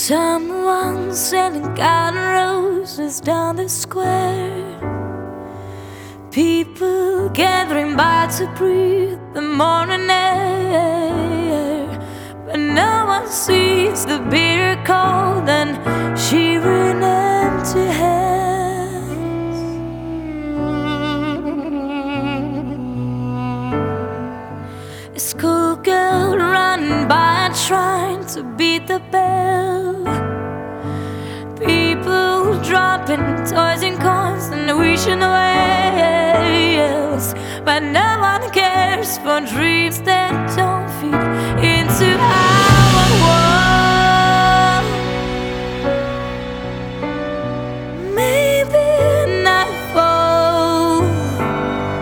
Someone selling garden roses down the square. People gathering by to breathe the morning air. But no one sees the bitter cold and shivering empty hands. A schoolgirl running by trying to beat the bell. People dropping toys and coins and wishing away. But no one cares for dreams that don't feed.